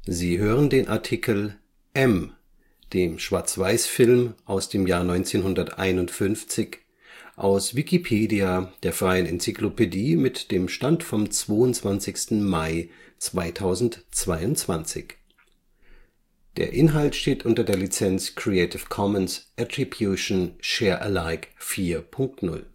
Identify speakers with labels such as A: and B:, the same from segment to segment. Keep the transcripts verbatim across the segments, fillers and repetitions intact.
A: Sie hören den Artikel M, dem Schwarz-Weiß-Film aus dem Jahr neunzehnhunderteinundfünfzig, aus Wikipedia, der freien Enzyklopädie. Mit dem Stand vom Mai zweitausendzweiundzwanzig. Der Inhalt steht unter der Lizenz Creative Commons Attribution Share Alike vier Punkt null.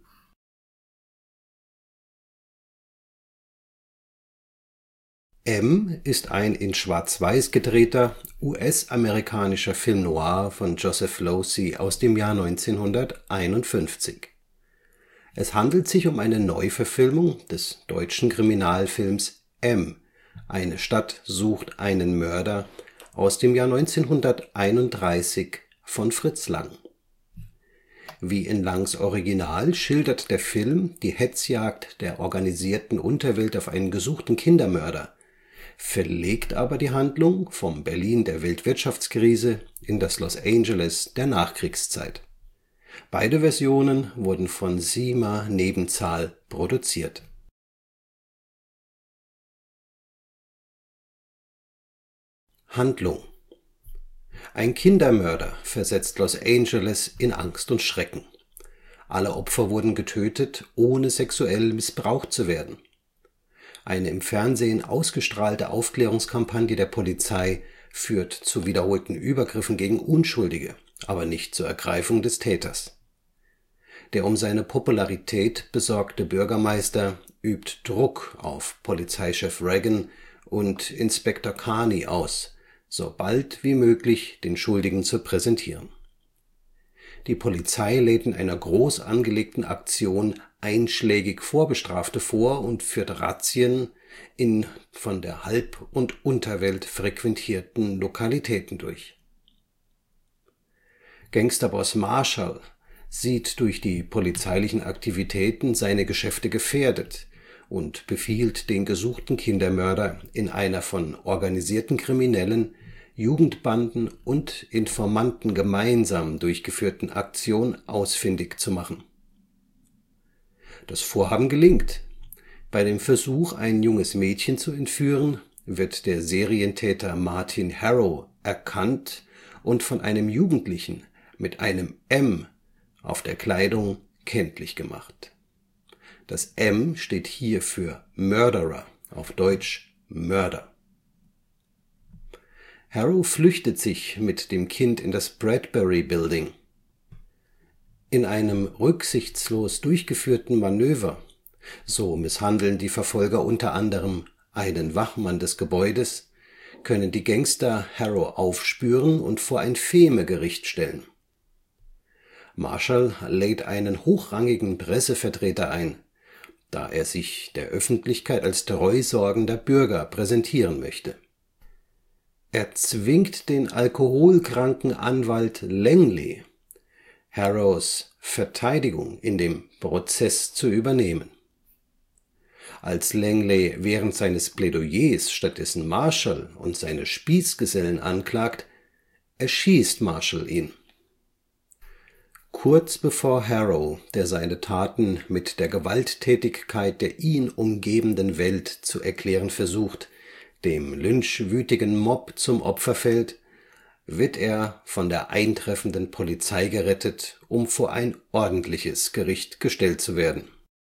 A: M ist ein in Schwarz-Weiß gedrehter U S-amerikanischer Film noir von Joseph Losey aus dem Jahr neunzehnhunderteinundfünfzig. Es handelt sich um eine Neuverfilmung des deutschen Kriminalfilms M – Eine Stadt sucht einen Mörder aus dem Jahr neunzehnhunderteinunddreißig von Fritz Lang. Wie in Langs Original schildert der Film die Hetzjagd der organisierten Unterwelt auf einen gesuchten Kindermörder, verlegt aber die Handlung vom Berlin der Weltwirtschaftskrise in das Los Angeles der Nachkriegszeit. Beide Versionen wurden von Sima Nebenzahl produziert. Handlung: Ein Kindermörder versetzt Los Angeles in Angst und Schrecken. Alle Opfer wurden getötet, ohne sexuell missbraucht zu werden. Eine im Fernsehen ausgestrahlte Aufklärungskampagne der Polizei führt zu wiederholten Übergriffen gegen Unschuldige, aber nicht zur Ergreifung des Täters. Der um seine Popularität besorgte Bürgermeister übt Druck auf Polizeichef Reagan und Inspektor Carney aus, so bald wie möglich den Schuldigen zu präsentieren. Die Polizei lädt in einer groß angelegten Aktion einschlägig Vorbestrafte vor und führt Razzien in von der Halb- und Unterwelt frequentierten Lokalitäten durch. Gangsterboss Marshall sieht durch die polizeilichen Aktivitäten seine Geschäfte gefährdet und befiehlt den gesuchten Kindermörder in einer von organisierten Kriminellen, Jugendbanden und Informanten gemeinsam durchgeführten Aktion ausfindig zu machen. Das Vorhaben gelingt. Bei dem Versuch, ein junges Mädchen zu entführen, wird der Serientäter Martin Harrow erkannt und von einem Jugendlichen mit einem M auf der Kleidung kenntlich gemacht. Das M steht hier für Murderer, auf Deutsch Mörder. Harrow flüchtet sich mit dem Kind in das Bradbury Building. In einem rücksichtslos durchgeführten Manöver, so misshandeln die Verfolger unter anderem einen Wachmann des Gebäudes, können die Gangster Harrow aufspüren und vor ein Femegericht stellen. Marshall lädt einen hochrangigen Pressevertreter ein, da er sich der Öffentlichkeit als treusorgender Bürger präsentieren möchte. Er zwingt den alkoholkranken Anwalt Langley, Harrows Verteidigung in dem Prozess zu übernehmen. Als Langley während seines Plädoyers stattdessen Marshall und seine Spießgesellen anklagt, erschießt Marshall ihn. Kurz bevor Harrow, der seine Taten mit der Gewalttätigkeit der ihn umgebenden Welt zu erklären versucht, dem lynchwütigen Mob zum Opfer fällt, wird er von der eintreffenden Polizei gerettet, um vor ein ordentliches Gericht gestellt zu werden.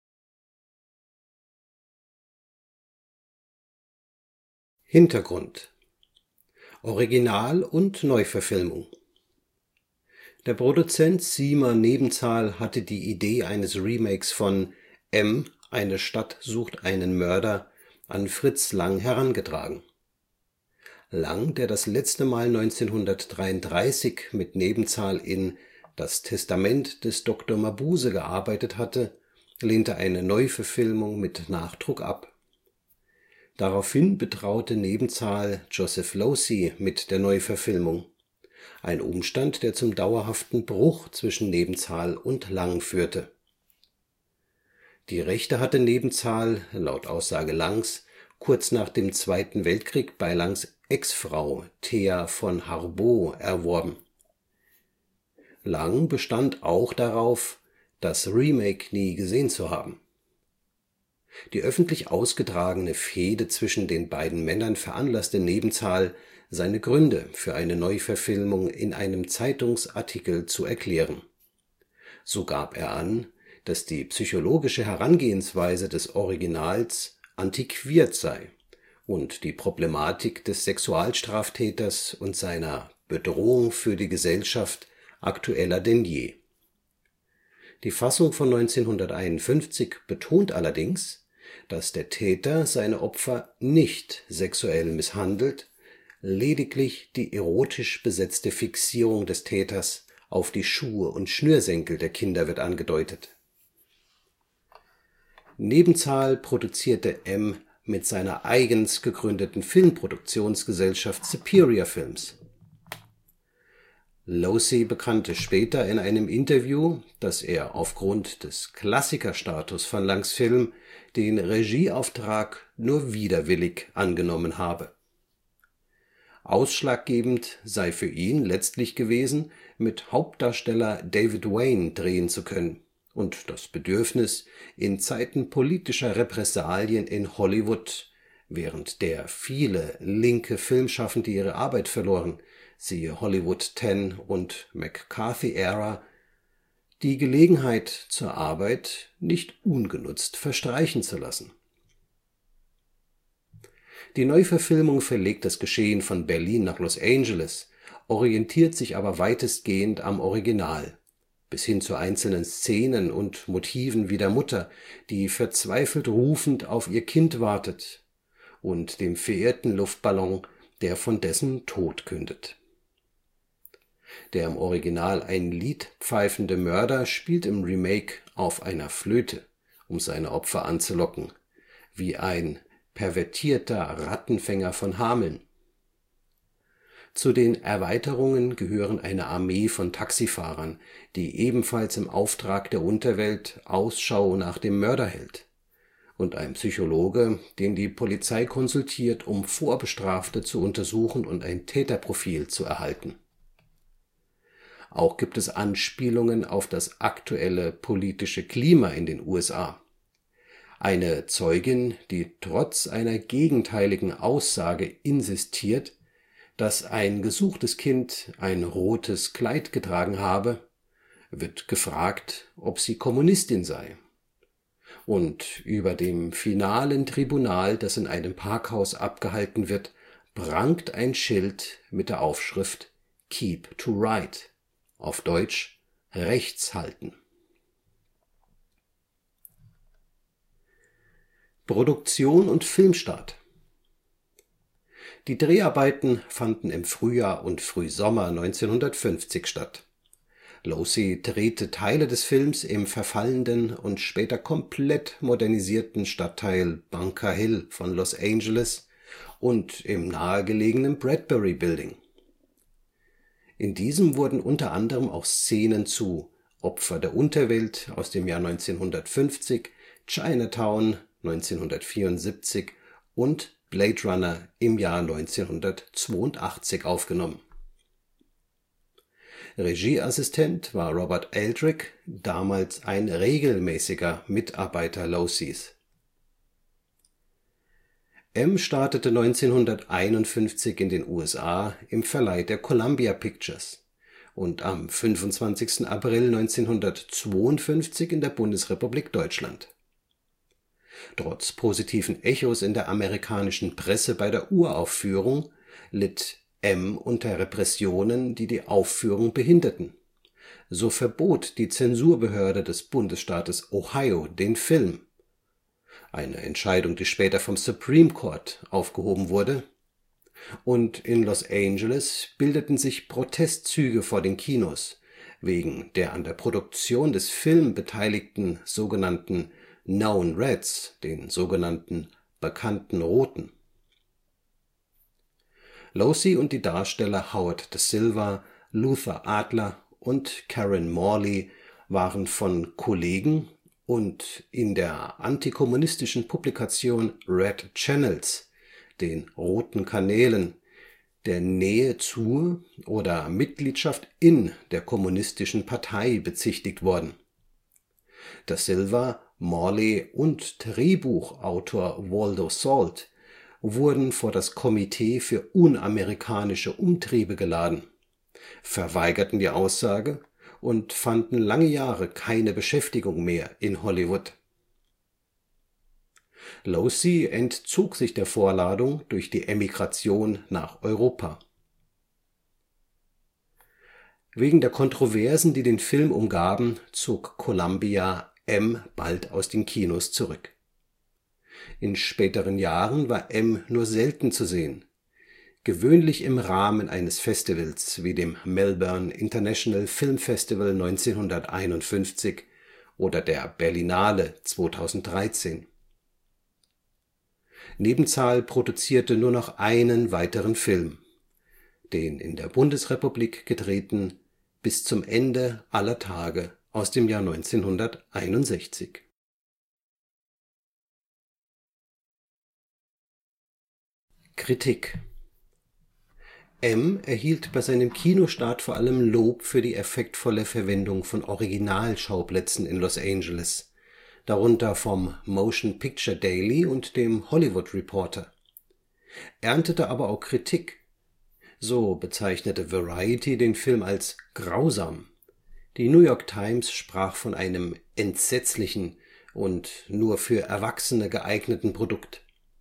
A: Hintergrund: Original- und Neuverfilmung. Der Produzent Sima Nebenzahl hatte die Idee eines Remakes von M – Eine Stadt sucht einen Mörder an Fritz Lang herangetragen. Lang, der das letzte Mal neunzehnhundertdreiunddreißig mit Nebenzahl in Das Testament des Doktor Mabuse gearbeitet hatte, lehnte eine Neuverfilmung mit Nachdruck ab. Daraufhin betraute Nebenzahl Joseph Losey mit der Neuverfilmung, ein Umstand, der zum dauerhaften Bruch zwischen Nebenzahl und Lang führte. Die Rechte hatte Nebenzahl, laut Aussage Langs, kurz nach dem Zweiten Weltkrieg bei Langs Ex-Frau Thea von Harbaugh erworben. Lang bestand auch darauf, das Remake nie gesehen zu haben. Die öffentlich ausgetragene Fehde zwischen den beiden Männern veranlasste Nebenzahl, seine Gründe für eine Neuverfilmung in einem Zeitungsartikel zu erklären. So gab er an, dass die psychologische Herangehensweise des Originals antiquiert sei und die Problematik des Sexualstraftäters und seiner Bedrohung für die Gesellschaft aktueller denn je. Die Fassung von neunzehnhunderteinundfünfzig betont allerdings, dass der Täter seine Opfer nicht sexuell misshandelt, lediglich die erotisch besetzte Fixierung des Täters auf die Schuhe und Schnürsenkel der Kinder wird angedeutet. Nebenzahl produzierte M. mit seiner eigens gegründeten Filmproduktionsgesellschaft Superior Films. Losey bekannte später in einem Interview, dass er aufgrund des Klassikerstatus von Langs Film den Regieauftrag nur widerwillig angenommen habe. Ausschlaggebend sei für ihn letztlich gewesen, mit Hauptdarsteller David Wayne drehen zu können und das Bedürfnis, in Zeiten politischer Repressalien in Hollywood, während der viele linke Filmschaffende ihre Arbeit verloren, siehe Hollywood Ten und McCarthy-Ära, die Gelegenheit zur Arbeit nicht ungenutzt verstreichen zu lassen. Die Neuverfilmung verlegt das Geschehen von Berlin nach Los Angeles, orientiert sich aber weitestgehend am Original, bis hin zu einzelnen Szenen und Motiven wie der Mutter, die verzweifelt rufend auf ihr Kind wartet, und dem verirrten Luftballon, der von dessen Tod kündet. Der im Original ein Lied pfeifende Mörder spielt im Remake auf einer Flöte, um seine Opfer anzulocken, wie ein pervertierter Rattenfänger von Hameln. Zu den Erweiterungen gehören eine Armee von Taxifahrern, die ebenfalls im Auftrag der Unterwelt Ausschau nach dem Mörder hält, und ein Psychologe, den die Polizei konsultiert, um Vorbestrafte zu untersuchen und ein Täterprofil zu erhalten. Auch gibt es Anspielungen auf das aktuelle politische Klima in den U S A. Eine Zeugin, die trotz einer gegenteiligen Aussage insistiert, dass ein gesuchtes Kind ein rotes Kleid getragen habe, wird gefragt, ob sie Kommunistin sei. Und über dem finalen Tribunal, das in einem Parkhaus abgehalten wird, prangt ein Schild mit der Aufschrift Keep to Right, auf Deutsch Rechts halten. Produktion und Filmstart. Die Dreharbeiten fanden im Frühjahr und Frühsommer neunzehnhundertfünfzig statt. Losey drehte Teile des Films im verfallenden und später komplett modernisierten Stadtteil Bunker Hill von Los Angeles und im nahegelegenen Bradbury Building. In diesem wurden unter anderem auch Szenen zu Opfer der Unterwelt aus dem Jahr neunzehnhundertfünfzig, Chinatown neunzehnhundertvierundsiebzig und Blade Runner im Jahr neunzehnhundertzweiundachtzig aufgenommen. Regieassistent war Robert Aldrich, damals ein regelmäßiger Mitarbeiter Loseys. M. startete neunzehnhunderteinundfünfzig in den U S A im Verleih der Columbia Pictures und am fünfundzwanzigsten April neunzehnhundertzweiundfünfzig in der Bundesrepublik Deutschland. Trotz positiven Echos in der amerikanischen Presse bei der Uraufführung litt M. unter Repressionen, die die Aufführung behinderten. So verbot die Zensurbehörde des Bundesstaates Ohio den Film. Eine Entscheidung, die später vom Supreme Court aufgehoben wurde. Und in Los Angeles bildeten sich Protestzüge vor den Kinos wegen der an der Produktion des Films beteiligten sogenannten Known Reds, den sogenannten bekannten Roten. Losey und die Darsteller Howard Da Silva, Luther Adler und Karen Morley waren von Kollegen und in der antikommunistischen Publikation Red Channels, den Roten Kanälen, der Nähe zur oder Mitgliedschaft in der Kommunistischen Partei bezichtigt worden. Da Silva Morley und Drehbuchautor Waldo Salt wurden vor das Komitee für unamerikanische Umtriebe geladen, verweigerten die Aussage und fanden lange Jahre keine Beschäftigung mehr in Hollywood. Locy entzog sich der Vorladung durch die Emigration nach Europa. Wegen der Kontroversen, die den Film umgaben, zog Columbia M. bald aus den Kinos zurück. In späteren Jahren war M. nur selten zu sehen, gewöhnlich im Rahmen eines Festivals wie dem Melbourne International Film Festival neunzehnhunderteinundfünfzig oder der Berlinale zweitausenddreizehn. Nebenzahl produzierte nur noch einen weiteren Film, den in der Bundesrepublik gedrehten Bis zum Ende aller Tage aus dem Jahr neunzehnhunderteinundsechzig. Kritik. M. erhielt bei seinem Kinostart vor allem Lob für die effektvolle Verwendung von Originalschauplätzen in Los Angeles, darunter vom Motion Picture Daily und dem Hollywood Reporter, erntete aber auch Kritik. So bezeichnete Variety den Film als grausam. Die New York Times sprach von einem entsetzlichen und nur für Erwachsene geeigneten Produkt.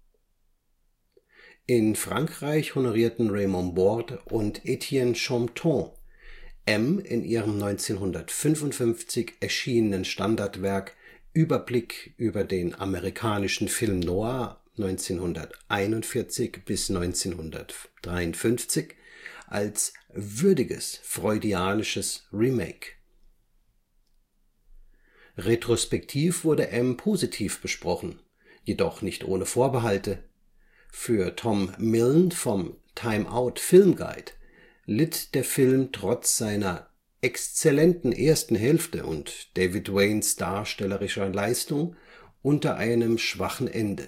A: In Frankreich honorierten Raymond Borde und Etienne Chamton M. in ihrem neunzehnhundertfünfundfünfzig erschienenen Standardwerk Überblick über den amerikanischen Film noir neunzehnhunderteinundvierzig bis neunzehnhundertdreiundfünfzig als würdiges freudianisches Remake. Retrospektiv wurde M. positiv besprochen, jedoch nicht ohne Vorbehalte. Für Tom Milne vom Time Out Film Guide litt der Film trotz seiner exzellenten ersten Hälfte und David Waynes darstellerischer Leistung unter einem schwachen Ende.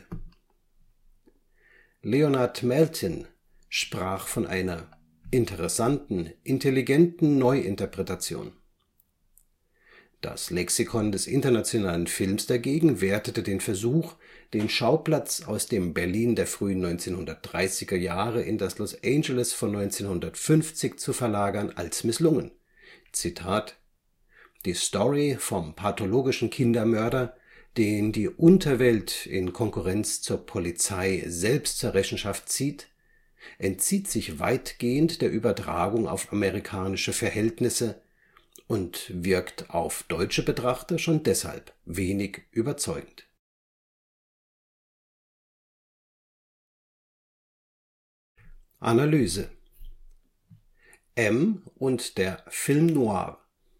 A: Leonard Maltin sprach von einer interessanten, intelligenten Neuinterpretation. Das Lexikon des internationalen Films dagegen wertete den Versuch, den Schauplatz aus dem Berlin der frühen neunzehnhundertdreißiger Jahre in das Los Angeles von neunzehnhundertfünfzig zu verlagern, als misslungen. Zitat: Die Story vom pathologischen Kindermörder, den die Unterwelt in Konkurrenz zur Polizei selbst zur Rechenschaft zieht, entzieht sich weitgehend der Übertragung auf amerikanische Verhältnisse und wirkt auf deutsche Betrachter schon deshalb wenig überzeugend. Analyse. M. und der Film noir.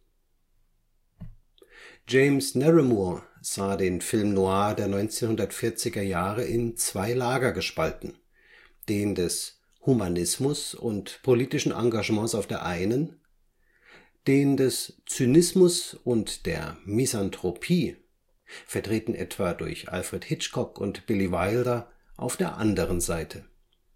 A: James Naremore sah den Film noir der neunzehnhundertvierziger Jahre in zwei Lager gespalten, den des Humanismus und politischen Engagements auf der einen, den des Zynismus und der Misanthropie, vertreten etwa durch Alfred Hitchcock und Billy Wilder, auf der anderen Seite.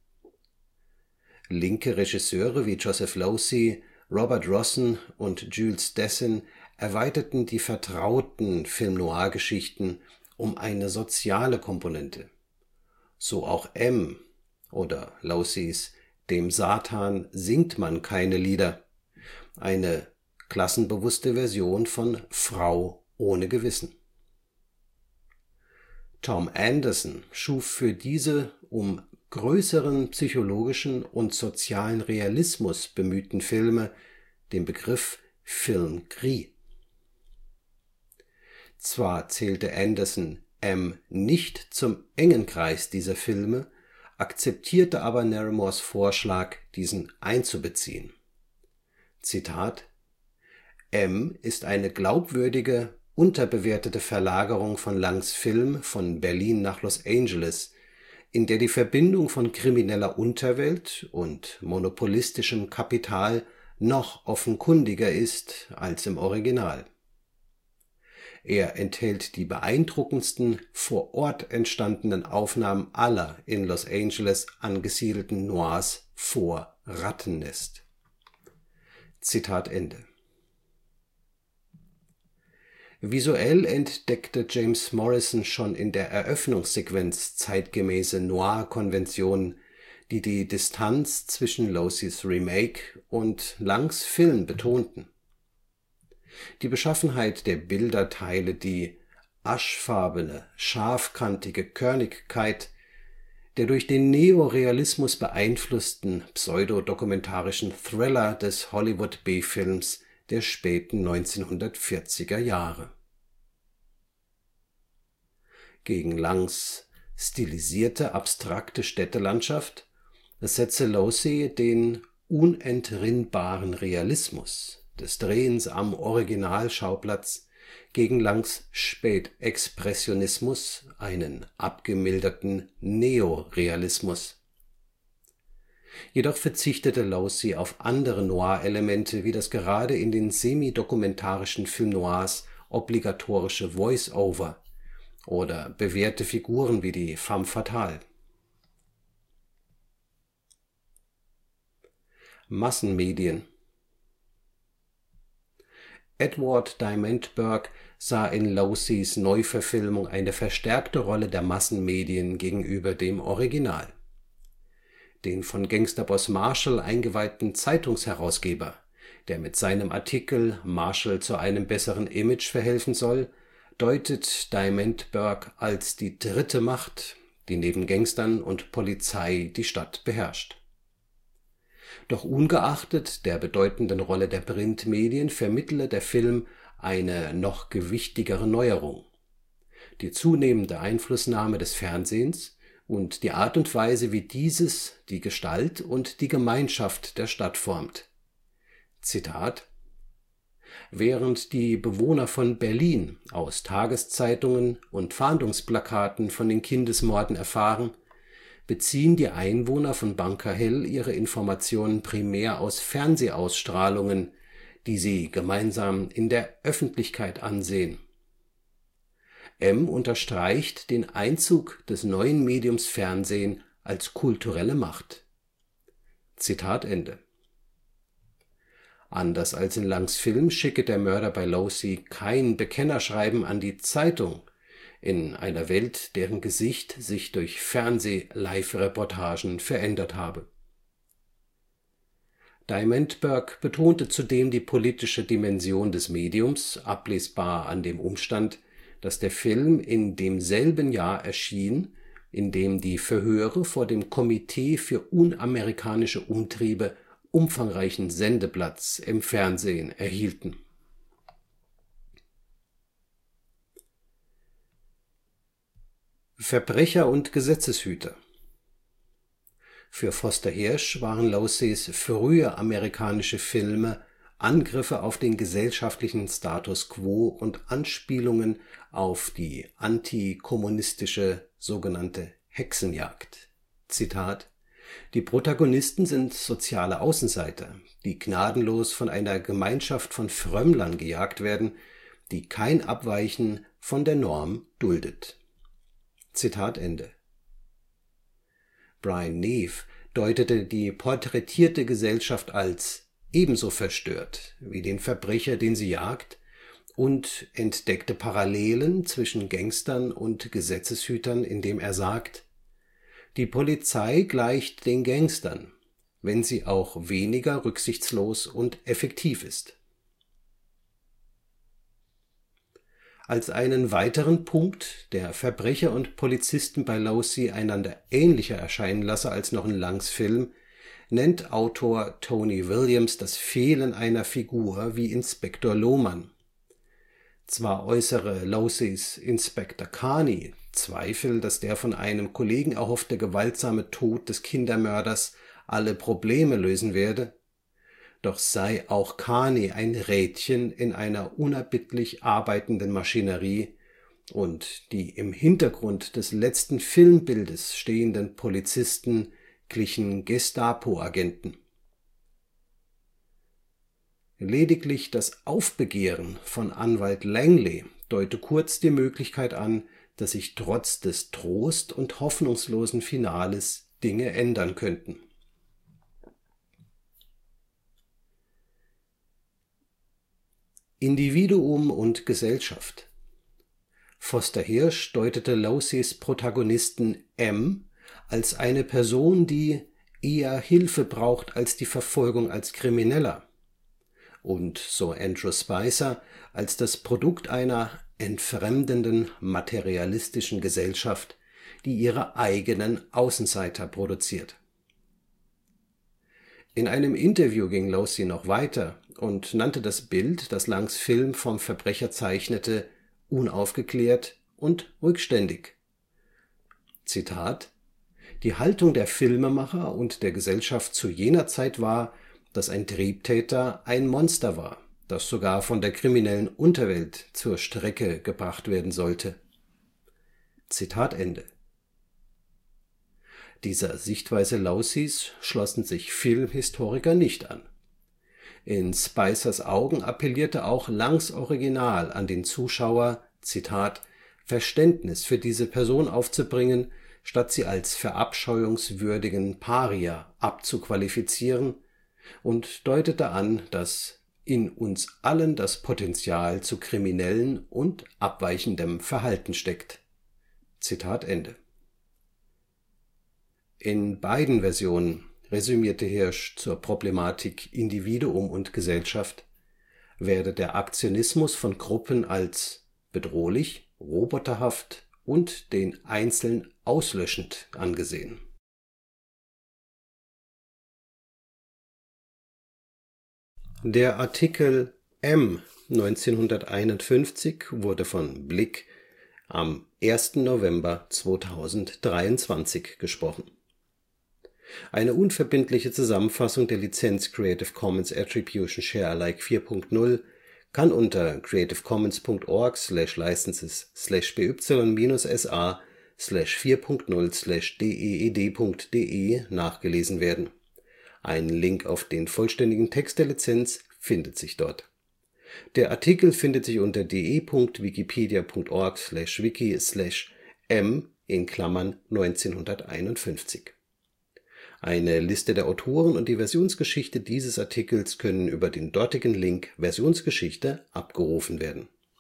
A: Linke Regisseure wie Joseph Losey, Robert Rossen und Jules Dassin erweiterten die vertrauten Film-Noir-Geschichten um eine soziale Komponente. So auch M. oder Loseys Dem Satan singt man keine Lieder, eine klassenbewusste Version von Frau ohne Gewissen. Tom Anderson schuf für diese um größeren psychologischen und sozialen Realismus bemühten Filme den Begriff Film gris. Zwar zählte Anderson M. nicht zum engen Kreis dieser Filme, akzeptierte aber Naremores Vorschlag, diesen einzubeziehen. Zitat: M. ist eine glaubwürdige, unterbewertete Verlagerung von Langs Film von Berlin nach Los Angeles, in der die Verbindung von krimineller Unterwelt und monopolistischem Kapital noch offenkundiger ist als im Original. Er enthält die beeindruckendsten vor Ort entstandenen Aufnahmen aller in Los Angeles angesiedelten Noirs vor Rattennest. Zitat Ende. Visuell entdeckte James Morrison schon in der Eröffnungssequenz zeitgemäße Noir-Konventionen, die die Distanz zwischen Locy's Remake und Langs Film betonten. Die Beschaffenheit der Bilderteile, die aschfarbene, scharfkantige Körnigkeit der durch den Neorealismus beeinflussten pseudodokumentarischen Thriller des Hollywood-B-Films der späten neunzehnhundertvierziger Jahre. Gegen Langs stilisierte, abstrakte Städtelandschaft setze Locy den unentrinnbaren Realismus des Drehens am Originalschauplatz gegen Langs Spätexpressionismus, einen abgemilderten Neorealismus. Jedoch verzichtete Locy auf andere Noir-Elemente wie das gerade in den semi-dokumentarischen Film-Noirs obligatorische Voice-Over oder bewährte Figuren wie die femme fatale. Massenmedien. Edward Diamantberg sah in Locys Neuverfilmung eine verstärkte Rolle der Massenmedien gegenüber dem Original. Den von Gangsterboss Marshall eingeweihten Zeitungsherausgeber, der mit seinem Artikel Marshall zu einem besseren Image verhelfen soll, deutet Diamantberg als die dritte Macht, die neben Gangstern und Polizei die Stadt beherrscht. Doch ungeachtet der bedeutenden Rolle der Printmedien vermittle der Film eine noch gewichtigere Neuerung: die zunehmende Einflussnahme des Fernsehens und die Art und Weise, wie dieses die Gestalt und die Gemeinschaft der Stadt formt. Zitat: Während die Bewohner von Berlin aus Tageszeitungen und Fahndungsplakaten von den Kindesmorden erfahren, beziehen die Einwohner von Bunker Hill ihre Informationen primär aus Fernsehausstrahlungen, die sie gemeinsam in der Öffentlichkeit ansehen. M unterstreicht den Einzug des neuen Mediums Fernsehen als kulturelle Macht. Zitat Ende. Anders als in Langs Film schicke der Mörder bei Locy kein Bekennerschreiben an die Zeitung, in einer Welt, deren Gesicht sich durch Fernseh-Live-Reportagen verändert habe. Diamantberg betonte zudem die politische Dimension des Mediums, ablesbar an dem Umstand, dass der Film in demselben Jahr erschien, in dem die Verhöre vor dem Komitee für unamerikanische Umtriebe umfangreichen Sendeplatz im Fernsehen erhielten. Verbrecher und Gesetzeshüter. Für Foster Hirsch waren Locys frühe amerikanische Filme Angriffe auf den gesellschaftlichen Status quo und Anspielungen auf die antikommunistische sogenannte Hexenjagd. Zitat: Die Protagonisten sind soziale Außenseiter, die gnadenlos von einer Gemeinschaft von Frömmlern gejagt werden, die kein Abweichen von der Norm duldet. Zitat Ende. Brian Neef deutete die porträtierte Gesellschaft als ebenso verstört wie den Verbrecher, den sie jagt, und entdeckte Parallelen zwischen Gangstern und Gesetzeshütern, indem er sagt: Die Polizei gleicht den Gangstern, wenn sie auch weniger rücksichtslos und effektiv ist. Als einen weiteren Punkt, der Verbrecher und Polizisten bei Locy einander ähnlicher erscheinen lasse als noch in Langs Film, nennt Autor Tony Williams das Fehlen einer Figur wie Inspektor Lohmann. Zwar äußere Locys Inspektor Carney Zweifel, dass der von einem Kollegen erhoffte gewaltsame Tod des Kindermörders alle Probleme lösen werde, doch sei auch Carney ein Rädchen in einer unerbittlich arbeitenden Maschinerie, und die im Hintergrund des letzten Filmbildes stehenden Polizisten glichen Gestapo-Agenten. Lediglich das Aufbegehren von Anwalt Langley deute kurz die Möglichkeit an, dass sich trotz des trost- und hoffnungslosen Finales Dinge ändern könnten. Individuum und Gesellschaft. Foster Hirsch deutete Locy's Protagonisten M als eine Person, die eher Hilfe braucht als die Verfolgung als Krimineller, und so Andrew Spicer als das Produkt einer entfremdenden materialistischen Gesellschaft, die ihre eigenen Außenseiter produziert. In einem Interview ging Locy noch weiter und nannte das Bild, das Langs Film vom Verbrecher zeichnete, unaufgeklärt und rückständig. Zitat: Die Haltung der Filmemacher und der Gesellschaft zu jener Zeit war, dass ein Triebtäter ein Monster war, das sogar von der kriminellen Unterwelt zur Strecke gebracht werden sollte. Zitat Ende. Dieser Sichtweise Locys schlossen sich Filmhistoriker nicht an. In Spicers Augen appellierte auch Langs Original an den Zuschauer, Zitat, Verständnis für diese Person aufzubringen, statt sie als verabscheuungswürdigen Paria abzuqualifizieren, und deutete an, dass in uns allen das Potenzial zu kriminellen und abweichendem Verhalten steckt. Zitat Ende. In beiden Versionen resümierte Hirsch zur Problematik Individuum und Gesellschaft, werde der Aktionismus von Gruppen als bedrohlich, roboterhaft und den Einzelnen auslöschend angesehen. Der Artikel M neunzehnhunderteinundfünfzig wurde von Blick am ersten November zweitausenddreiundzwanzig gesprochen. Eine unverbindliche Zusammenfassung der Lizenz Creative Commons Attribution Share Alike vier Punkt null kann unter creativecommons punkt org slash licenses slash by minus sa slash vier Punkt null slash deed Punkt de nachgelesen werden. Ein Link auf den vollständigen Text der Lizenz findet sich dort. Der Artikel findet sich unter de Punkt wikipedia Punkt org slash wiki slash m in Klammern neunzehnhunderteinundfünfzig. Eine Liste der Autoren und die Versionsgeschichte dieses Artikels können über den dortigen Link Versionsgeschichte abgerufen werden